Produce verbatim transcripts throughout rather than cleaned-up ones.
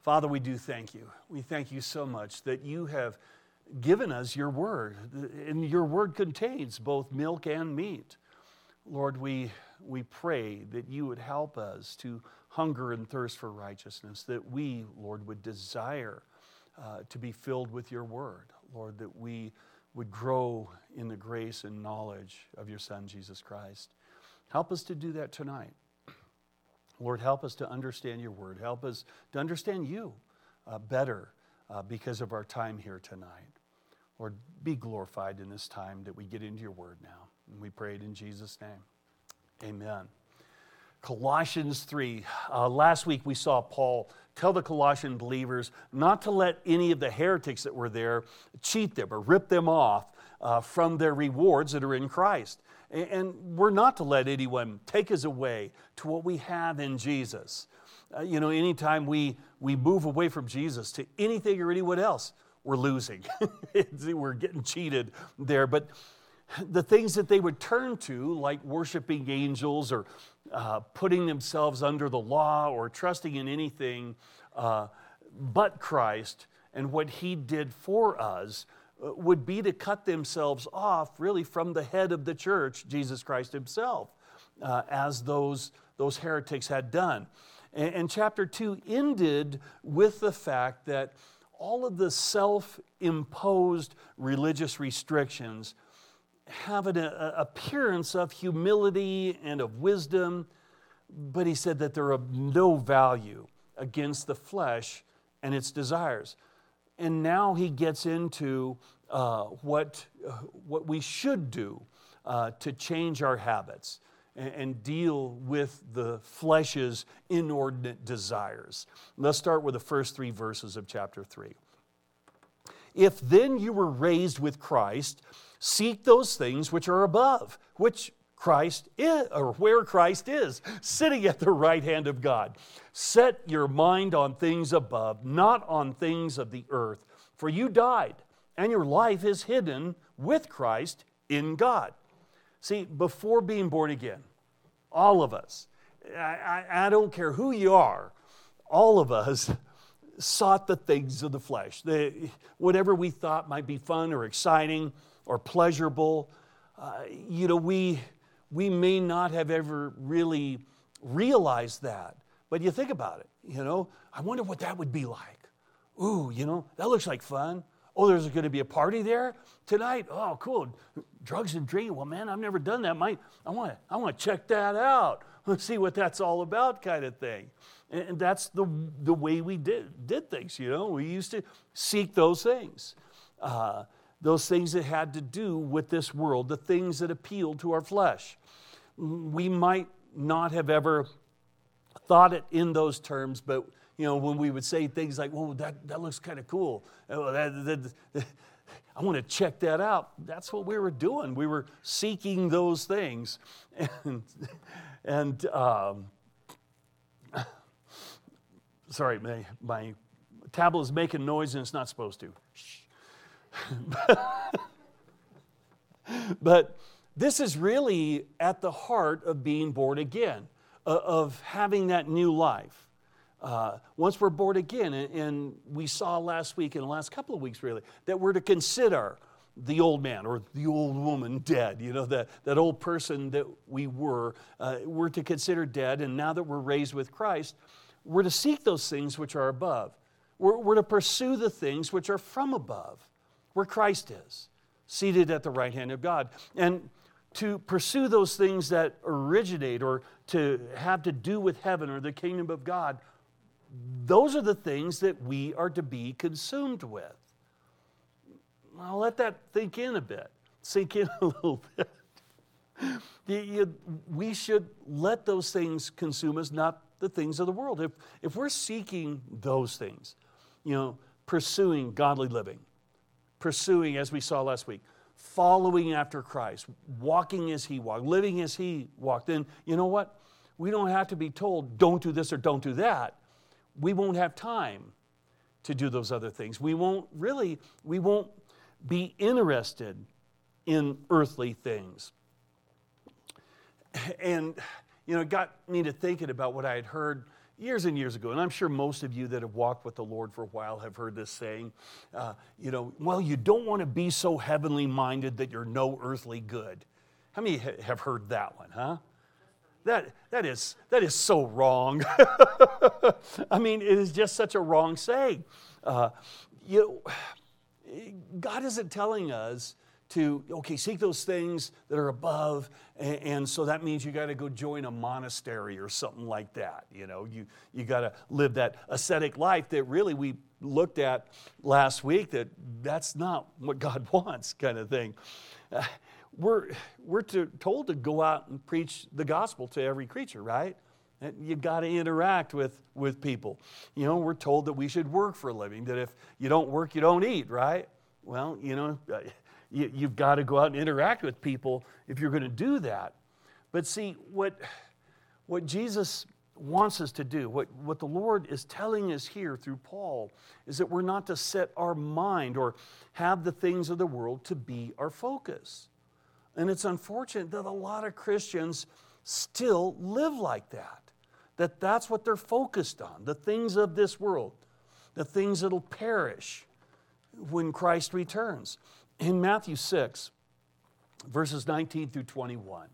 Father, we do thank you. We thank you so much that you have given us your word, and your word contains both milk and meat. Lord, we, we pray that you would help us to hunger and thirst for righteousness, that we, Lord, would desire uh, to be filled with your word. Lord, that we would grow in the grace and knowledge of your Son, Jesus Christ. Help us to do that tonight. Lord, help us to understand your word. Help us to understand you uh, better uh, because of our time here tonight. Lord, be glorified in this time that we get into your word now. And we pray it in Jesus' name. Amen. Colossians three. Uh, last week we saw Paul tell the Colossian believers not to let any of the heretics that were there cheat them or rip them off uh, from their rewards that are in Christ. And, and we're not to let anyone take us away to what we have in Jesus. Uh, you know, anytime we, we move away from Jesus to anything or anyone else, we're losing. We're getting cheated there. But the things that they would turn to, like worshiping angels or uh, putting themselves under the law or trusting in anything uh, but Christ and what he did for us, uh, would be to cut themselves off really from the head of the church, Jesus Christ himself, uh, as those, those heretics had done. And, and chapter two ended with the fact that all of the self-imposed religious restrictions have an a, appearance of humility and of wisdom, but he said that they're of no value against the flesh and its desires. And now he gets into uh, what, uh, what we should do uh, to change our habits and, and deal with the flesh's inordinate desires. Let's start with the first three verses of chapter three. If then you were raised with Christ, seek those things which are above, which Christ is, or where Christ is, sitting at the right hand of God. Set your mind on things above, not on things of the earth. For you died, and your life is hidden with Christ in God. See, before being born again, all of us, I, I, I don't care who you are, all of us sought the things of the flesh. The, whatever we thought might be fun or exciting or pleasurable. Uh, you know, we, we may not have ever really realized that. But you think about it, you know, I wonder what that would be like. Ooh, you know, that looks like fun. Oh, there's going to be a party there tonight? Oh, cool. Drugs and drinking. Well, man, I've never done that. Might, I want to I want to check that out. Let's see what that's all about kind of thing. And that's the, the way we did, did things, you know. We used to seek those things. Uh, those things that had to do with this world, the things that appealed to our flesh. We might not have ever thought it in those terms, but you know, when we would say things like, "Well, that, that looks kind of cool. Oh, that, that, that, I want to check that out." That's what we were doing. We were seeking those things, and and um, sorry, my my tablet is making noise and it's not supposed to. But this is really at the heart of being born again, of having that new life. Uh, once we're born again, and, and we saw last week, in the last couple of weeks really, that we're to consider the old man or the old woman dead, you know, that, that old person that we were, uh, we're to consider dead, and now that we're raised with Christ, we're to seek those things which are above. We're, we're to pursue the things which are from above, where Christ is, seated at the right hand of God. And to pursue those things that originate or to have to do with heaven or the kingdom of God, those are the things that we are to be consumed with. I'll let that think in a bit, sink in a little bit. You, you, we should let those things consume us, not the things of the world. If, if we're seeking those things, you know, pursuing godly living, pursuing, as we saw last week, following after Christ, walking as He walked, living as He walked, then you know what? We don't have to be told, don't do this or don't do that. We won't have time to do those other things. We won't really, we won't be interested in earthly things. And, you know, it got me to thinking about what I had heard years and years ago, and I'm sure most of you that have walked with the Lord for a while have heard this saying, uh, you know, well, you don't want to be so heavenly minded that you're no earthly good. How many ha- have heard that one, huh? That, that, is, that is so wrong. I mean, it is just such a wrong saying. Uh, you know, God isn't telling us to, okay, seek those things that are above, and, and so that means you got to go join a monastery or something like that. You know, you, you got to live that ascetic life that really we looked at last week, that that's not what God wants, kind of thing. Uh, We're, we're to, told to go out and preach the gospel to every creature, right? You've got to interact with, with people. You know, we're told that we should work for a living, that if you don't work, you don't eat, right? Well, you know, you, you've got to go out and interact with people if you're going to do that. But see, what, what Jesus wants us to do, what, what the Lord is telling us here through Paul, is that we're not to set our mind or have the things of the world to be our focus. And it's unfortunate that a lot of Christians still live like that, that that's what they're focused on, the things of this world, the things that'll perish when Christ returns. In Matthew six, verses nineteen through twenty-one,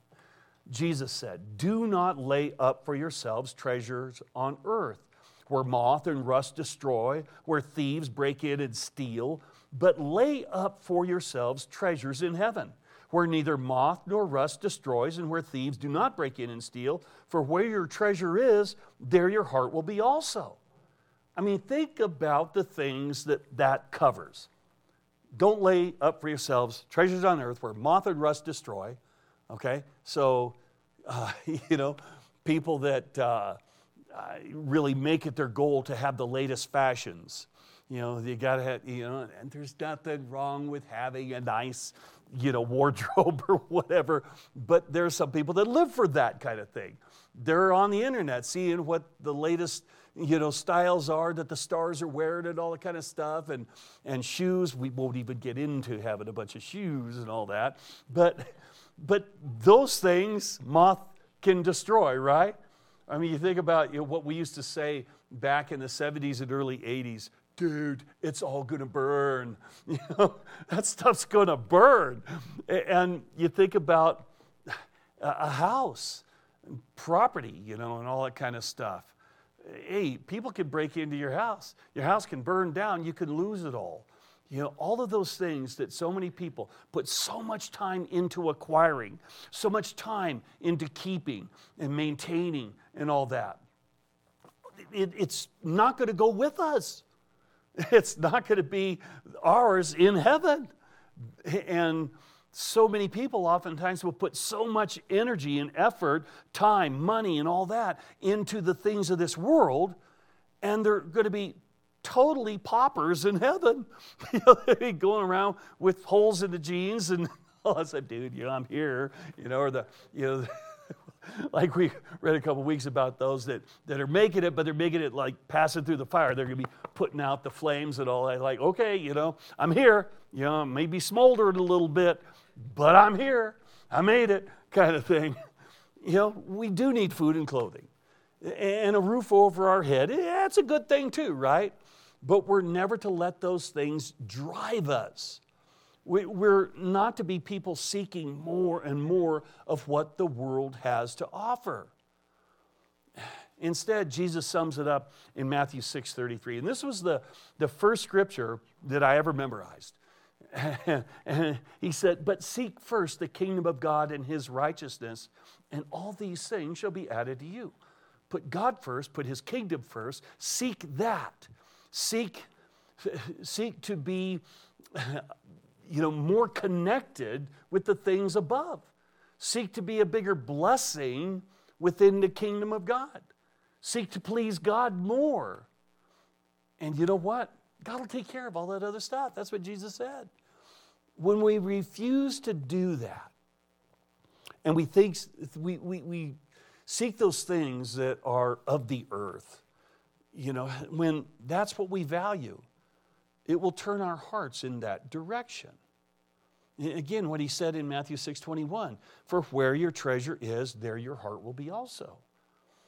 Jesus said, "Do not lay up for yourselves treasures on earth, where moth and rust destroy, where thieves break in and steal, but lay up for yourselves treasures in heaven, where neither moth nor rust destroys, and where thieves do not break in and steal. For where your treasure is, there your heart will be also." I mean, think about the things that that covers. Don't lay up for yourselves treasures on earth where moth and rust destroy. Okay? So, uh, you know, people that uh, really make it their goal to have the latest fashions. You know, you got to have, you know, and there's nothing wrong with having a nice, you know, wardrobe or whatever, but there are some people that live for that kind of thing. They're on the internet seeing what the latest, you know, styles are that the stars are wearing and all that kind of stuff, and, and shoes. We won't even get into having a bunch of shoes and all that, but, but those things moth can destroy, right? I mean, you think about, you know, what we used to say back in the seventies and early eighties, dude, it's all going to burn. You know, that stuff's going to burn. And you think about a house, property, you know, and all that kind of stuff. Hey, people can break into your house. Your house can burn down. You can lose it all. You know, all of those things that so many people put so much time into acquiring, so much time into keeping and maintaining and all that. It, it's not going to go with us. It's not going to be ours in heaven. And so many people oftentimes will put so much energy and effort, time, money, and all that into the things of this world, and they're going to be totally paupers in heaven. You know, they'll be going around with holes in the jeans and all that stuff. Dude, you know, I'm here. You know, or the, you know, like we read a couple weeks about those that, that are making it, but they're making it like passing through the fire. They're going to be putting out the flames and all that. Like, okay, you know, I'm here. You know, maybe smoldered a little bit, but I'm here. I made it, kind of thing. You know, we do need food and clothing. And a roof over our head. Yeah, it's a good thing too, right? But we're never to let those things drive us. We, we're not to be people seeking more and more of what the world has to offer. Instead, Jesus sums it up in Matthew six thirty-three. And this was the, the first scripture that I ever memorized. And he said, "But seek first the kingdom of God and his righteousness, and all these things shall be added to you." Put God first, put his kingdom first, seek that. Seek, seek to be, you know, more connected with the things above. Seek to be a bigger blessing within the kingdom of God. Seek to please God more. And you know what? God will take care of all that other stuff. That's what Jesus said. When we refuse to do that, and we think we, we, we seek those things that are of the earth, you know, when that's what we value, it will turn our hearts in that direction. Again, what he said in Matthew six twenty-one, "For where your treasure is, there your heart will be also."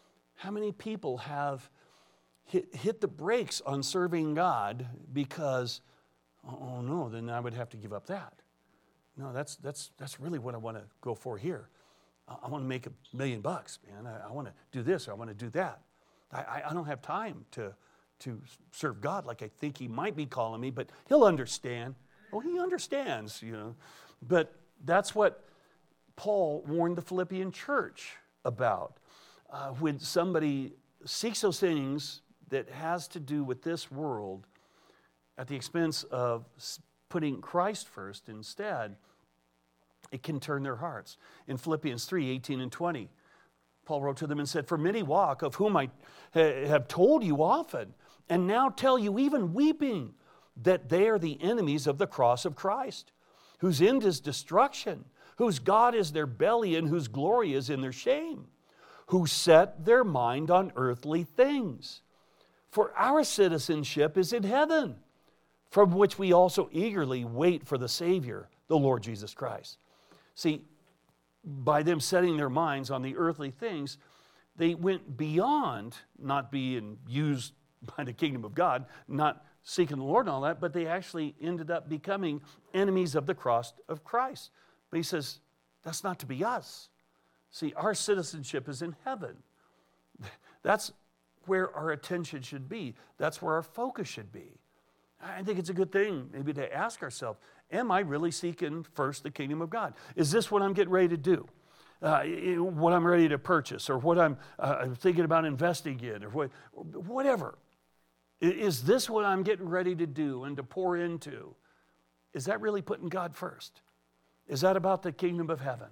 how many people have hit, hit the brakes on serving God because, oh no, then I would have to give up that. No, that's that's that's really what I want to go for here. I, I want to make a million bucks, man. I, I want to do this, or I want to do that. I, I don't have time to, to serve God like I think he might be calling me, but he'll understand. Oh, he understands, you know. But that's what Paul warned the Philippian church about. Uh, when somebody seeks those things that has to do with this world at the expense of putting Christ first instead, it can turn their hearts. In Philippians three, eighteen and twenty, Paul wrote to them and said, "For many walk, of whom I ha- have told you often, and now tell you even weeping, that they are the enemies of the cross of Christ, whose end is destruction, whose God is their belly, and whose glory is in their shame, who set their mind on earthly things. For our citizenship is in heaven, from which we also eagerly wait for the Savior, the Lord Jesus Christ." See, by them setting their minds on the earthly things, they went beyond not being used by the kingdom of God, not seeking the Lord and all that, but they actually ended up becoming enemies of the cross of Christ. But he says, that's not to be us. See, our citizenship is in heaven. That's where our attention should be. That's where our focus should be. I think it's a good thing maybe to ask ourselves, am I really seeking first the kingdom of God? Is this what I'm getting ready to do? Uh, what I'm ready to purchase, or what I'm uh, thinking about investing in, or what, whatever. Is this what I'm getting ready to do and to pour into? Is that really putting God first? Is that about the kingdom of heaven?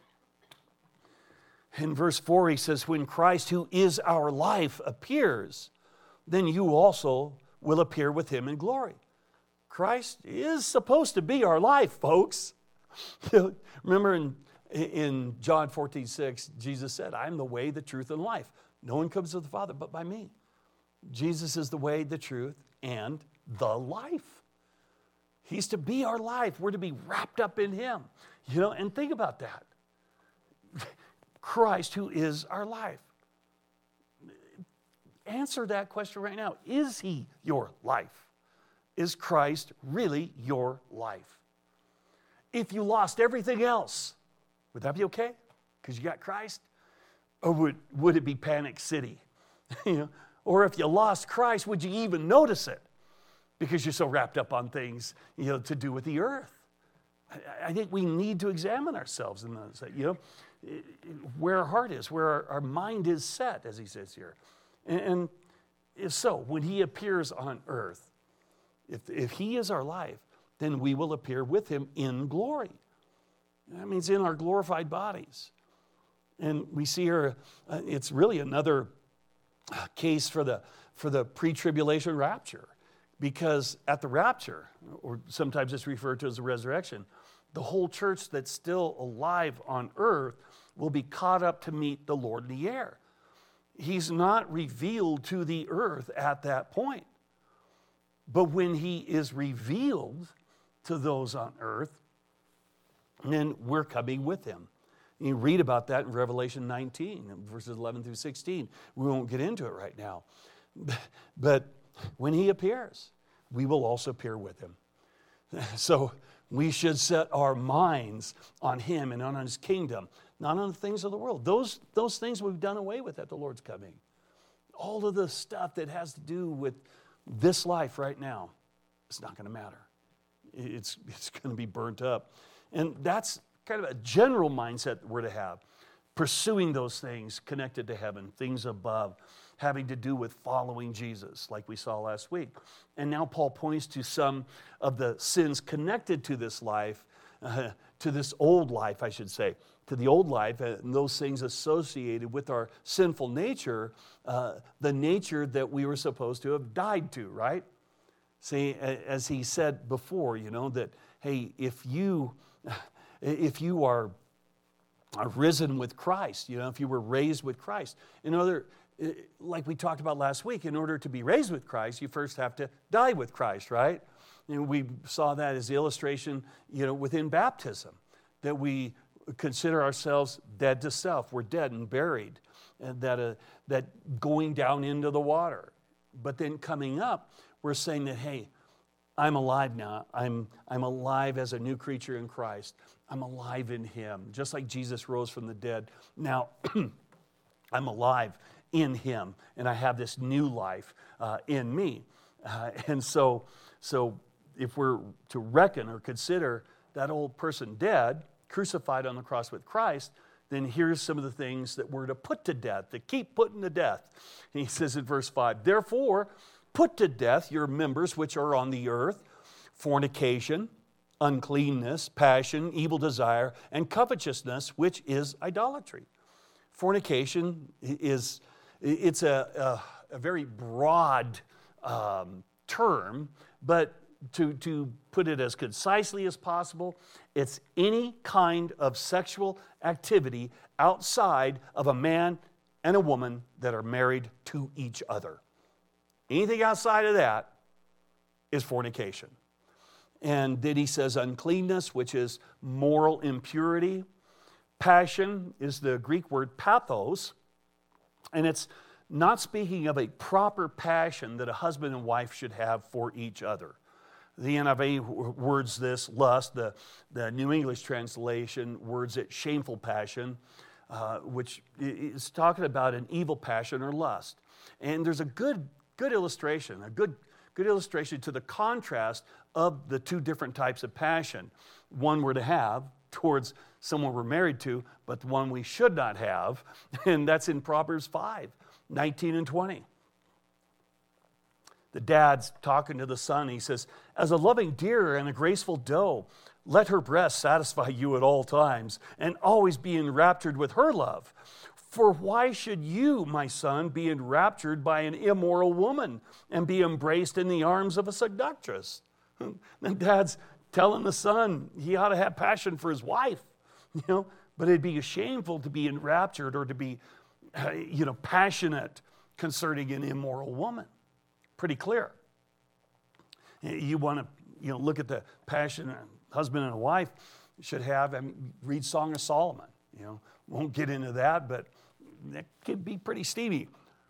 In verse four, he says, when Christ, who is our life, appears, then you also will appear with him in glory. Christ is supposed to be our life, folks. Remember in, in John fourteen six, Jesus said, I'm the way, the truth, and life. No one comes to the Father but by me. Jesus is the way, the truth, and the life. He's to be our life. We're to be wrapped up in him. You know, and think about that. Christ, who is our life. Answer that question right now. Is he your life? Is Christ really your life? If you lost everything else, would that be okay? Because you got Christ? Or would, would it be Panic City? You know? Or if you lost Christ, would you even notice it? Because you're so wrapped up on things, you know, to do with the earth. I, I think we need to examine ourselves in those, you know, where our heart is, where our, our mind is set, as he says here. And, and if so, when he appears on earth, if, if he is our life, then we will appear with him in glory. That means in our glorified bodies. And we see here, uh, it's really another case for the, for the pre-tribulation rapture. Because at the rapture, or sometimes it's referred to as the resurrection, the whole church that's still alive on earth will be caught up to meet the Lord in the air. He's not revealed to the earth at that point. But when he is revealed to those on earth, then we're coming with him. You read about that in Revelation nineteen, verses eleven through sixteen. We won't get into it right now. But when he appears, we will also appear with him. So we should set our minds on him and on his kingdom, not on the things of the world. Those, those things we've done away with at the Lord's coming. All of the stuff that has to do with this life right now, it's not going to matter. It's, it's going to be burnt up. And that's kind of a general mindset that we're to have. Pursuing those things connected to heaven, things above, having to do with following Jesus, like we saw last week. And now Paul points to some of the sins connected to this life, uh, to this old life, I should say, to the old life, and those things associated with our sinful nature, uh, the nature that we were supposed to have died to, right? See, as he said before, you know, that, hey, if you, if you are, are risen with Christ, you know, if you were raised with Christ, in other like we talked about last week, in order to be raised with Christ, you first have to die with Christ, right? And we saw that as the illustration, you know, within baptism, that we consider ourselves dead to self. We're dead and buried and that, uh, that going down into the water. But then coming up, we're saying that, hey, I'm alive now. I'm, I'm alive as a new creature in Christ. I'm alive in Him. Just like Jesus rose from the dead. Now, I'm alive in Him, and I have this new life uh, in me. Uh, and so, so if we're to reckon or consider that old person dead, crucified on the cross with Christ, then here's some of the things that we're to put to death, to keep putting to death. And he says in verse five, therefore, put to death your members which are on the earth, fornication, uncleanness, passion, evil desire, and covetousness, which is idolatry. Fornication is, it's a, a, a very broad um, term, but to, to put it as concisely as possible, it's any kind of sexual activity outside of a man and a woman that are married to each other. Anything outside of that is fornication. And then he says uncleanness, which is moral impurity. Passion is the Greek word pathos, and it's not speaking of a proper passion that a husband and wife should have for each other. The N I V words this lust, the, the New English translation words it shameful passion, uh, which is talking about an evil passion or lust. And there's a good, good illustration, a good, good illustration to the contrast of the two different types of passion. One we're to have towards someone we're married to, but the one we should not have, and that's in Proverbs five, nineteen and twenty. The dad's talking to the son. He says, as a loving deer and a graceful doe, let her breast satisfy you at all times and always be enraptured with her love. For why should you, my son, be enraptured by an immoral woman and be embraced in the arms of a seductress? And dad's telling the son he ought to have passion for his wife, you know, but it'd be shameful to be enraptured or to be, uh, you know, passionate concerning an immoral woman. Pretty clear. You want to, you know, look at the passion a husband and a wife should have. I mean, read Song of Solomon. You know, won't get into that, but that could be pretty steamy.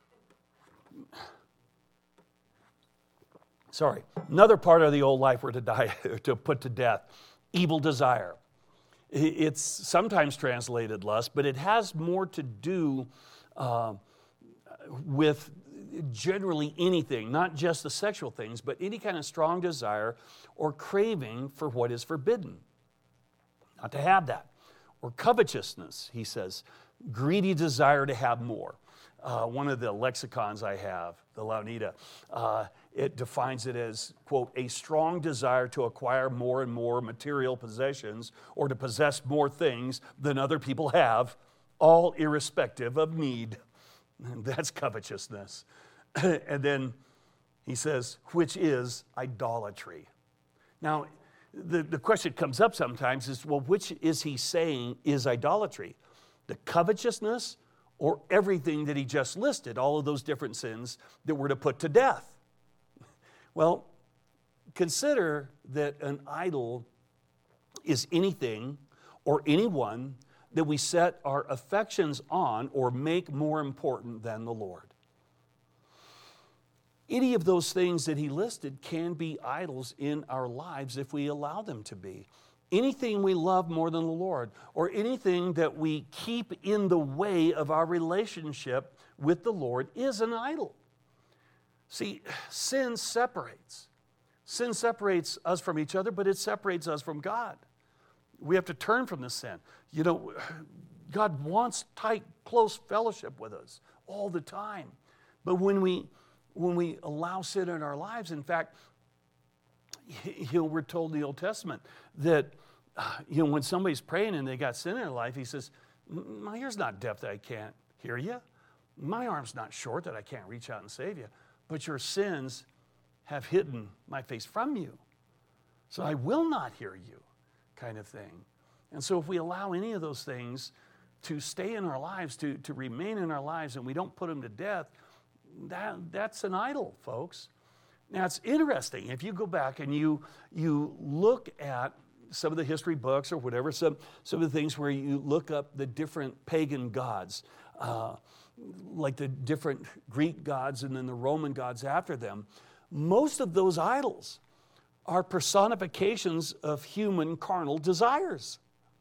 Sorry. Another part of the old life we're to die to put to death: evil desire. It's sometimes translated lust, but it has more to do uh, with generally anything, not just the sexual things, but any kind of strong desire or craving for what is forbidden. Not to have that. Or covetousness, he says, greedy desire to have more. Uh, one of the lexicons I have, the Launita, uh, it defines it as, quote, a strong desire to acquire more and more material possessions or to possess more things than other people have, all irrespective of need. And that's covetousness. And then he says, which is idolatry. Now, the, the question comes up sometimes is, well, which is he saying is idolatry? The covetousness or everything that he just listed, all of those different sins that were to put to death? Well, consider that an idol is anything or anyone that we set our affections on or make more important than the Lord. Any of those things that he listed can be idols in our lives if we allow them to be. Anything we love more than the Lord, or anything that we keep in the way of our relationship with the Lord, is an idol. See, sin separates. Sin separates us from each other, but it separates us from God. We have to turn from the sin. You know, God wants tight, close fellowship with us all the time. But when we when we allow sin in our lives, in fact, you know, we're told in the Old Testament that, you know, when somebody's praying and they got sin in their life, he says, my ear's not deaf that I can't hear you. My arm's not short that I can't reach out and save you. But your sins have hidden my face from you. So I will not hear you, kind of thing. And so if we allow any of those things to stay in our lives, to, to remain in our lives, and we don't put them to death, that, that's an idol, folks. Now, it's interesting. If you go back and you, you look at some of the history books or whatever, some, some of the things where you look up the different pagan gods, uh, like the different Greek gods and then the Roman gods after them, most of those idols are personifications of human carnal desires.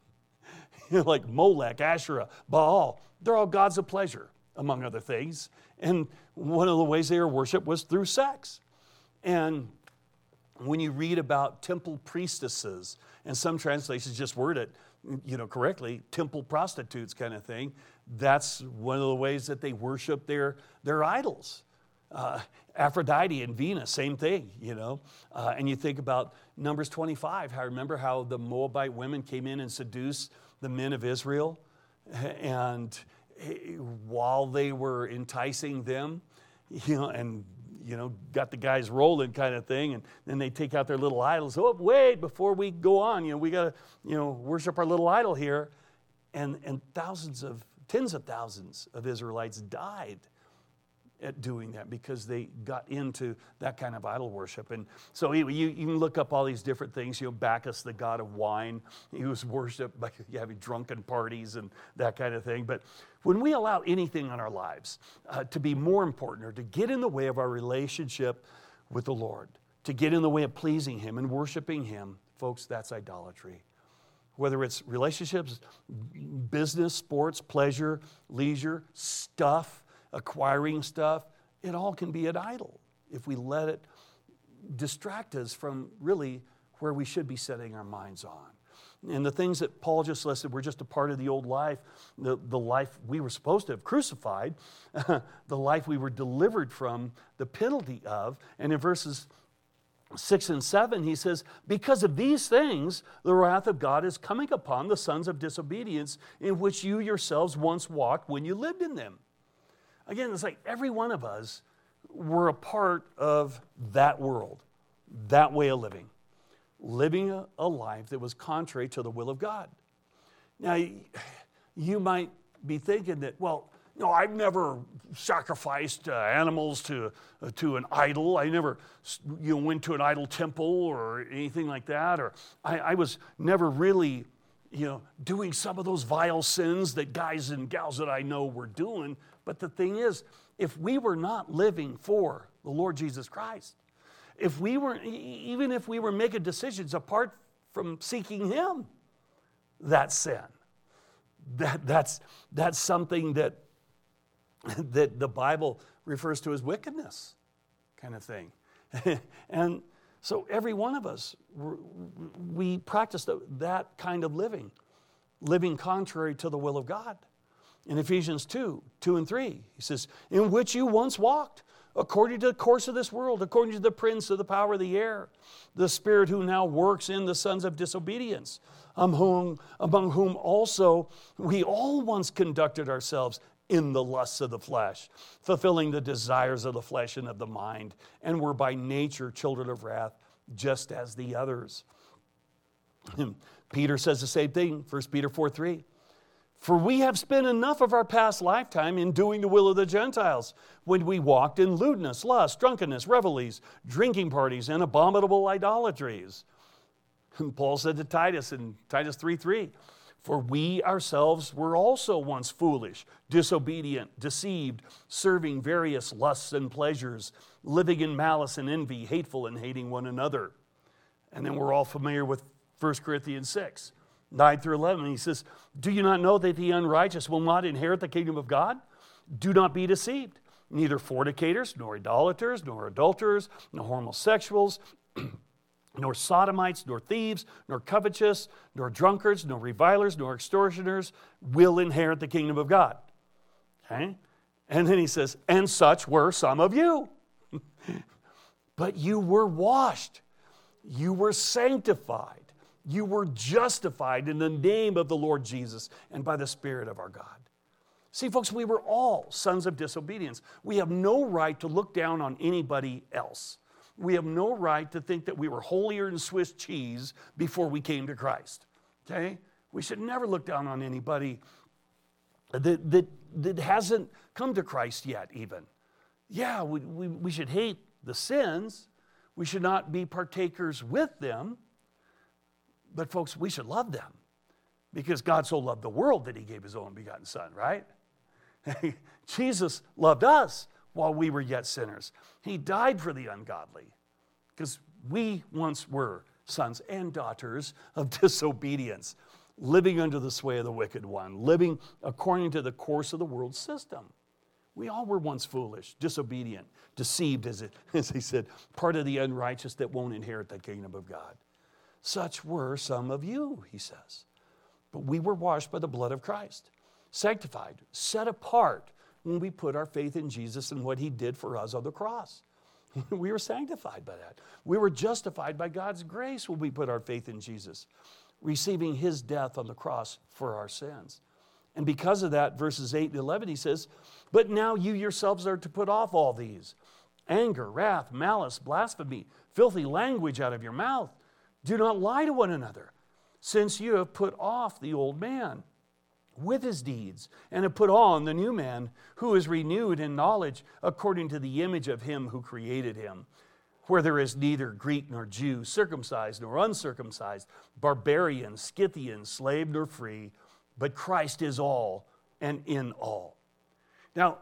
You know, like Molech, Asherah, Baal, they're all gods of pleasure, among other things. And one of the ways they were worshipped was through sex. And when you read about temple priestesses, and some translations just word it, you know, correctly, temple prostitutes kind of thing, that's one of the ways that they worship their, their idols. Uh, Aphrodite and Venus, same thing, you know. Uh, and you think about Numbers twenty-five, how remember how the Moabite women came in and seduced the men of Israel? And while they were enticing them, you know, and, you know, got the guys rolling kind of thing, and then they take out their little idols. Oh, wait, before we go on, you know, we got to, you know, worship our little idol here. And, and thousands of, tens of thousands of Israelites died at doing that because they got into that kind of idol worship. And so you, you can look up all these different things. You know, Bacchus, the god of wine, he was worshipped by having drunken parties and that kind of thing. But when we allow anything in our lives uh, to be more important or to get in the way of our relationship with the Lord, to get in the way of pleasing Him and worshiping Him, folks, that's idolatry. Whether it's relationships, business, sports, pleasure, leisure, stuff, acquiring stuff, it all can be an idol if we let it distract us from really where we should be setting our minds on. And the things that Paul just listed were just a part of the old life, the, the life we were supposed to have crucified, the life we were delivered from the penalty of. And in verses six and seven, he says, because of these things, the wrath of God is coming upon the sons of disobedience, in which you yourselves once walked when you lived in them. Again, it's like every one of us were a part of that world, that way of living, living a, a life that was contrary to the will of God. Now, you might be thinking that, well, no, I've never sacrificed uh, animals to, uh, to an idol. I never you know, went to an idol temple or anything like that. Or I, I was never really you know, doing some of those vile sins that guys and gals that I know were doing. But the thing is, if we were not living for the Lord Jesus Christ, if we were, even if we were making decisions apart from seeking Him, that's sin. That, that's, that's something that, that the Bible refers to as wickedness kind of thing. And so every one of us, we practice that kind of living, living contrary to the will of God. In Ephesians two, two and three, he says, in which you once walked, according to the course of this world, according to the prince of the power of the air, the spirit who now works in the sons of disobedience, among whom, among whom also we all once conducted ourselves in the lusts of the flesh, fulfilling the desires of the flesh and of the mind, and were by nature children of wrath, just as the others. Peter says the same thing, First Peter four three. For we have spent enough of our past lifetime in doing the will of the Gentiles, when we walked in lewdness, lust, drunkenness, revelries, drinking parties, and abominable idolatries. And Paul said to Titus in Titus three three, for we ourselves were also once foolish, disobedient, deceived, serving various lusts and pleasures, living in malice and envy, hateful and hating one another. And then we're all familiar with First Corinthians six. nine through eleven, he says, do you not know that the unrighteous will not inherit the kingdom of God? Do not be deceived. Neither fornicators, nor idolaters, nor adulterers, nor homosexuals, nor sodomites, nor thieves, nor covetous, nor drunkards, nor revilers, nor extortioners will inherit the kingdom of God. Okay? And then he says, and such were some of you. But you were washed. You were sanctified. You were justified in the name of the Lord Jesus and by the Spirit of our God. See, folks, we were all sons of disobedience. We have no right to look down on anybody else. We have no right to think that we were holier than Swiss cheese before we came to Christ. Okay? We should never look down on anybody that, that, that hasn't come to Christ yet, even. Yeah, we, we, we should hate the sins. We should not be partakers with them. But folks, we should love them because God so loved the world that He gave His only begotten Son, right? Jesus loved us while we were yet sinners. He died for the ungodly because we once were sons and daughters of disobedience, living under the sway of the wicked one, living according to the course of the world system. We all were once foolish, disobedient, deceived, as, it, as he said, part of the unrighteous that won't inherit the kingdom of God. Such were some of you, he says. But we were washed by the blood of Christ, sanctified, set apart when we put our faith in Jesus and what he did for us on the cross. We were sanctified by that. We were justified by God's grace when we put our faith in Jesus, receiving his death on the cross for our sins. And because of that, verses eight and eleven, he says, but now you yourselves are to put off all these: anger, wrath, malice, blasphemy, filthy language out of your mouth. Do not lie to one another, since you have put off the old man with his deeds, and have put on the new man, who is renewed in knowledge according to the image of him who created him, where there is neither Greek nor Jew, circumcised nor uncircumcised, barbarian, Scythian, slave nor free, but Christ is all and in all. Now,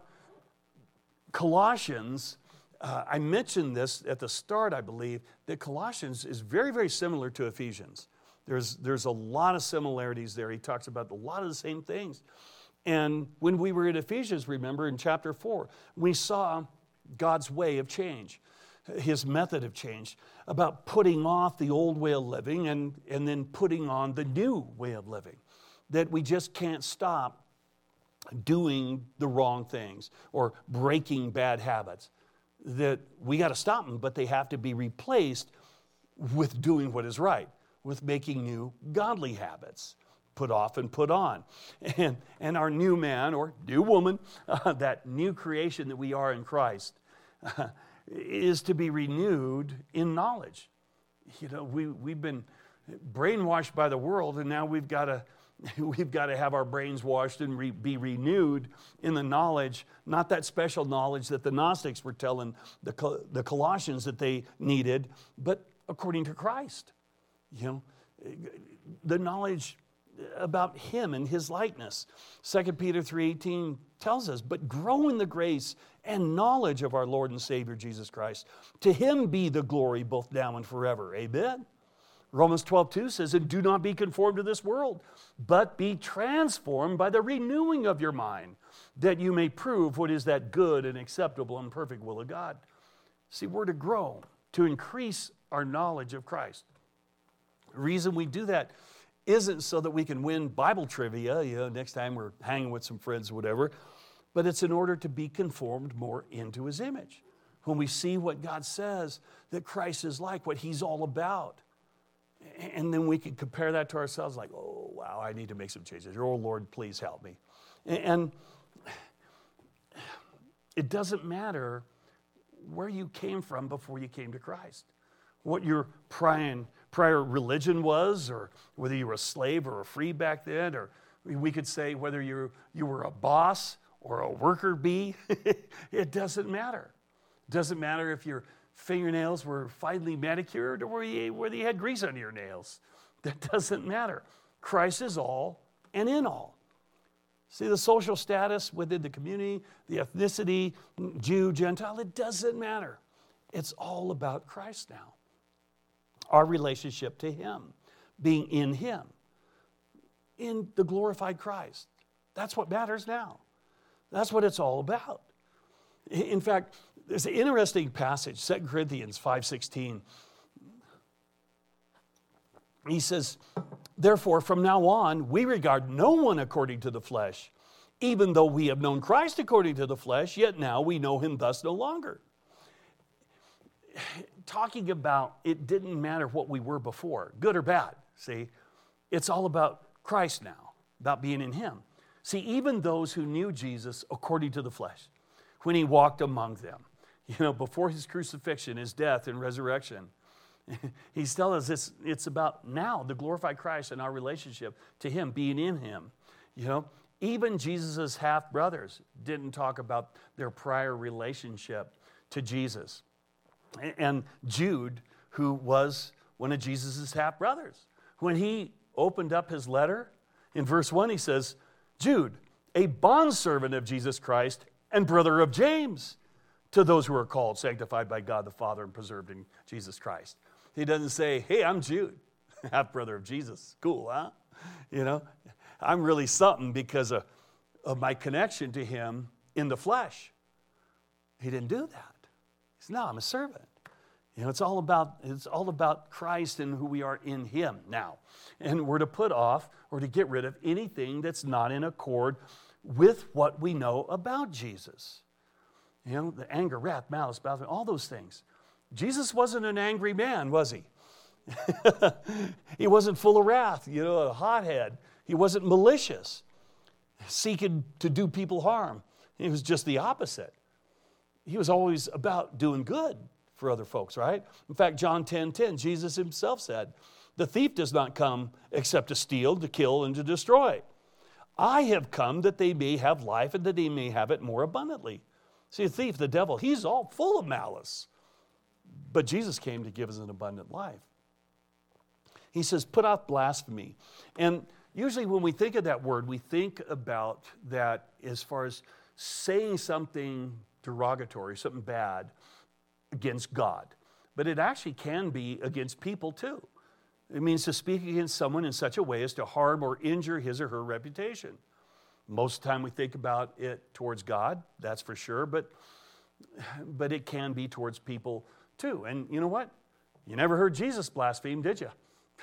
Colossians, uh, I mentioned this at the start, I believe, that Colossians is very, very similar to Ephesians. There's, there's a lot of similarities there. He talks about a lot of the same things. And when we were in Ephesians, remember, in chapter four, we saw God's way of change, his method of change, about putting off the old way of living and, and then putting on the new way of living, that we just can't stop doing the wrong things or breaking bad habits, that we got to stop them, but they have to be replaced with doing what is right, with making new godly habits, put off and put on. And, and our new man or new woman, uh, that new creation that we are in Christ, uh, is to be renewed in knowledge. You know, we, we've been brainwashed by the world, and now we've got to we've got to have our brains washed and re, be renewed in the knowledge, not that special knowledge that the Gnostics were telling the, the Colossians that they needed, but according to Christ. You know, the knowledge about him and his likeness. Second Peter three eighteen tells us, but grow in the grace and knowledge of our Lord and Savior Jesus Christ. To him be the glory both now and forever. Amen. Romans twelve two says, and do not be conformed to this world, but be transformed by the renewing of your mind, that you may prove what is that good and acceptable and perfect will of God. See, we're to grow, to increase our knowledge of Christ. The reason we do that isn't so that we can win Bible trivia, you know, next time we're hanging with some friends or whatever, but it's in order to be conformed more into his image. When we see what God says that Christ is like, what he's all about, and then we can compare that to ourselves like, oh, wow, I need to make some changes. Oh, Lord, please help me. And it doesn't matter where you came from before you came to Christ, what your prior, prior religion was, or whether you were a slave or a free back then, or we could say whether you you were a boss or a worker bee. It doesn't matter. It doesn't matter if your fingernails were finely manicured or whether you, whether you had grease on your nails. That doesn't matter. Christ is all and in all. See, the social status within the community, the ethnicity, Jew, Gentile, it doesn't matter. It's all about Christ now. Our relationship to him, being in him, in the glorified Christ. That's what matters now. That's what it's all about. In fact, there's an interesting passage, Second Corinthians five sixteen. He says, therefore, from now on, we regard no one according to the flesh. Even though we have known Christ according to the flesh, yet now we know him thus no longer. Talking about it didn't matter what we were before, good or bad, see? It's all about Christ now, about being in him. See, even those who knew Jesus according to the flesh, when he walked among them, you know, before his crucifixion, his death, and resurrection, he's telling us it's, it's about now, the glorified Christ and our relationship to him, being in him. You know, even Jesus' half-brothers didn't talk about their prior relationship to Jesus. And Jude, who was one of Jesus' half-brothers, when he opened up his letter, in verse one he says, Jude, a bondservant of Jesus Christ and brother of James, to those who are called, sanctified by God the Father, and preserved in Jesus Christ. He doesn't say, hey, I'm Jude, half brother of Jesus. Cool, huh? You know, I'm really something because of, of my connection to him in the flesh. He didn't do that. He said, no, I'm a servant. You know, it's all about it's all about Christ and who we are in him now. And we're to put off or to get rid of anything that's not in accord with what we know about Jesus. You know, the anger, wrath, malice, blasphemy, all those things. Jesus wasn't an angry man, was he? He wasn't full of wrath, you know, a hothead. He wasn't malicious, seeking to do people harm. He was just the opposite. He was always about doing good for other folks, right? In fact, John ten ten, Jesus himself said, the thief does not come except to steal, to kill, and to destroy. I have come that they may have life and that they may have it more abundantly. See, a thief, the devil, he's all full of malice. But Jesus came to give us an abundant life. He says, put off blasphemy. And usually when we think of that word, we think about that as far as saying something derogatory, something bad against God. But it actually can be against people too. It means to speak against someone in such a way as to harm or injure his or her reputation. Most of the time we think about it towards God, that's for sure, but, but it can be towards people too. And you know what? You never heard Jesus blaspheme, did you?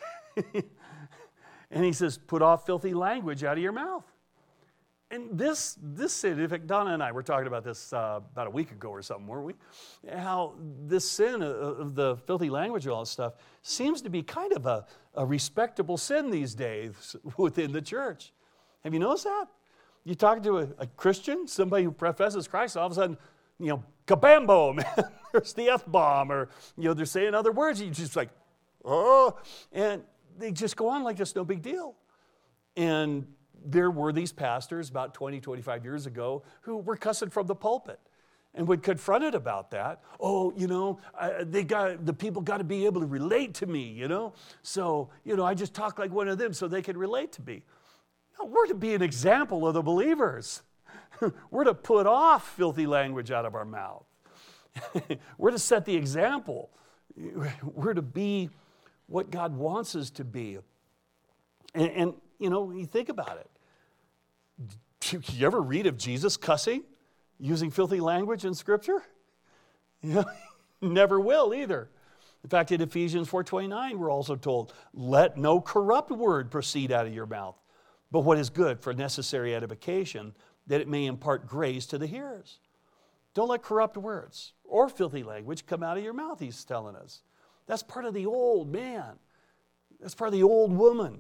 And he says, put off filthy language out of your mouth. And this, this sin, in fact, Donna and I were talking about this uh, about a week ago or something, weren't we? How this sin of, of the filthy language and all this stuff seems to be kind of a, a respectable sin these days within the church. Have you noticed that? You talk to a, a Christian, somebody who professes Christ, all of a sudden, you know, kabambo, man, there's the F-bomb, or, you know, they're saying other words, and you're just like, oh, and they just go on like it's no big deal. And there were these pastors about twenty, twenty-five years ago who were cussing from the pulpit and would confront it about that. Oh, you know, I, they got the people got to be able to relate to me, you know. So, you know, I just talk like one of them so they can relate to me. No, we're to be an example of the believers. We're to put off filthy language out of our mouth. We're to set the example. We're to be what God wants us to be. And, and you know, you think about it. You ever read of Jesus cussing, using filthy language in Scripture? You know, never will either. In fact, in Ephesians four twenty-nine, we're also told, let no corrupt word proceed out of your mouth, but what is good for necessary edification, that it may impart grace to the hearers. Don't let corrupt words or filthy language come out of your mouth, he's telling us. That's part of the old man. That's part of the old woman.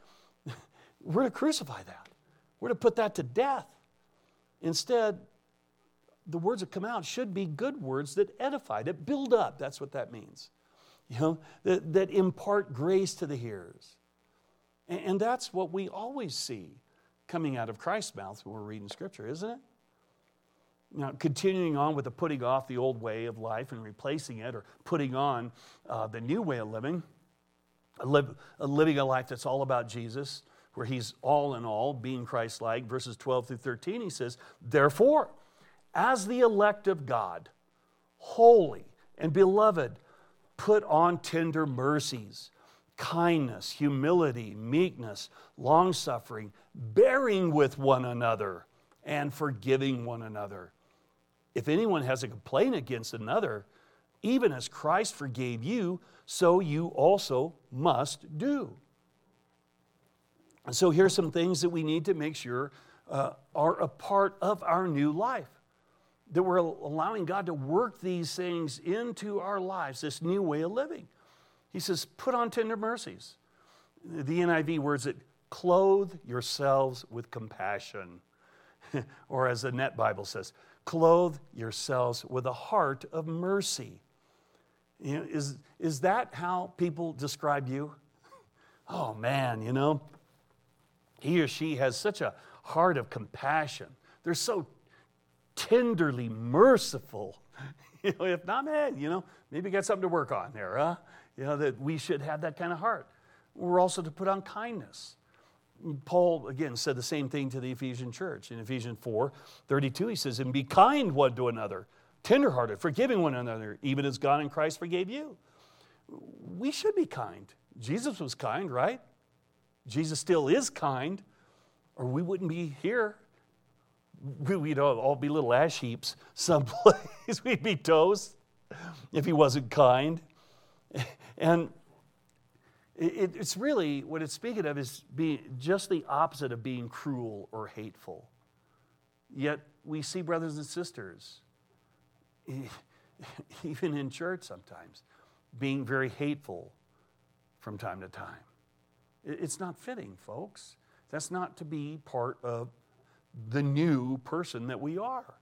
We're to crucify that. We're to put that to death. Instead, the words that come out should be good words that edify, that build up. That's what that means. You know, that, that impart grace to the hearers. And, and that's what we always see coming out of Christ's mouth when we're reading Scripture, isn't it? Now, continuing on with the putting off the old way of life and replacing it, or putting on uh, the new way of living, a live, a living a life that's all about Jesus, where he's all in all, being Christ-like. Verses twelve through thirteen, he says, therefore, as the elect of God, holy and beloved, put on tender mercies, kindness, humility, meekness, long-suffering, bearing with one another, and forgiving one another. If anyone has a complaint against another, even as Christ forgave you, so you also must do. And so here's some things that we need to make sure uh, are a part of our new life. That we're allowing God to work these things into our lives, this new way of living. He says, put on tender mercies. The N I V words it, clothe yourselves with compassion. Or as the Net Bible says, clothe yourselves with a heart of mercy. You know, is, is that how people describe you? Oh man, you know, he or she has such a heart of compassion. They're so tenderly merciful. You know, if not, man, you know, maybe you got something to work on there, huh? You know, that we should have that kind of heart. We're also to put on kindness. Paul, again, said the same thing to the Ephesian church. In Ephesians four thirty-two, he says, and be kind one to another, tenderhearted, forgiving one another, even as God in Christ forgave you. We should be kind. Jesus was kind, right? Jesus still is kind, or we wouldn't be here. We'd all be little ash heaps someplace. We'd be toast if he wasn't kind. And it, it's really, what it's speaking of is being just the opposite of being cruel or hateful. Yet we see brothers and sisters, even in church sometimes, being very hateful from time to time. It's not fitting, folks. That's not to be part of the new person that we are.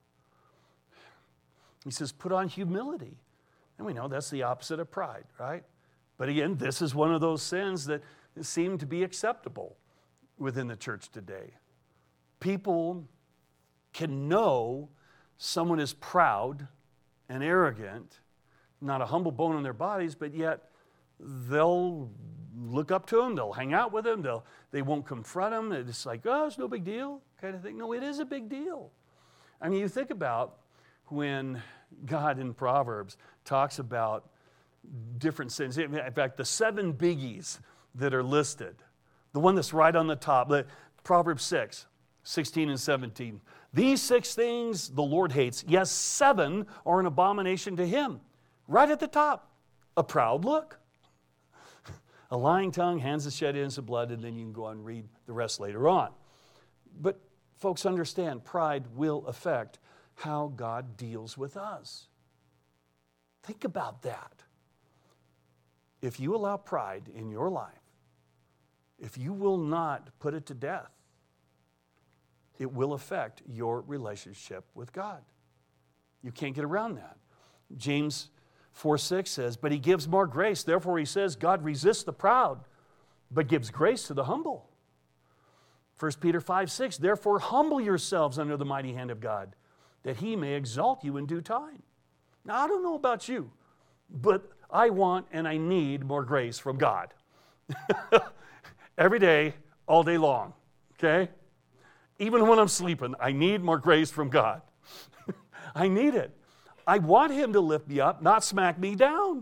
He says, put on humility. And we know that's the opposite of pride, right? But again, this is one of those sins that seem to be acceptable within the church today. People can know someone is proud and arrogant, not a humble bone in their bodies, but yet they'll look up to him, they'll hang out with him, they'll, they won't confront him. It's like, oh, it's no big deal kind of thing. No, it is a big deal. I mean, you think about when God in Proverbs talks about different sins. In fact, the seven biggies that are listed, the one that's right on the top, Proverbs six, sixteen and seventeen. These six things the Lord hates. Yes, seven are an abomination to him. Right at the top, a proud look, a lying tongue, hands that shed innocent blood, and then you can go on and read the rest later on. But folks, understand, pride will affect how God deals with us. Think about that. If you allow pride in your life, if you will not put it to death, it will affect your relationship with God. You can't get around that. James four six says, but he gives more grace. Therefore, he says, God resists the proud, but gives grace to the humble. First Peter five six, therefore humble yourselves under the mighty hand of God, that he may exalt you in due time. Now, I don't know about you, but I want and I need more grace from God. Every day, all day long, okay? Even when I'm sleeping, I need more grace from God. I need it. I want him to lift me up, not smack me down.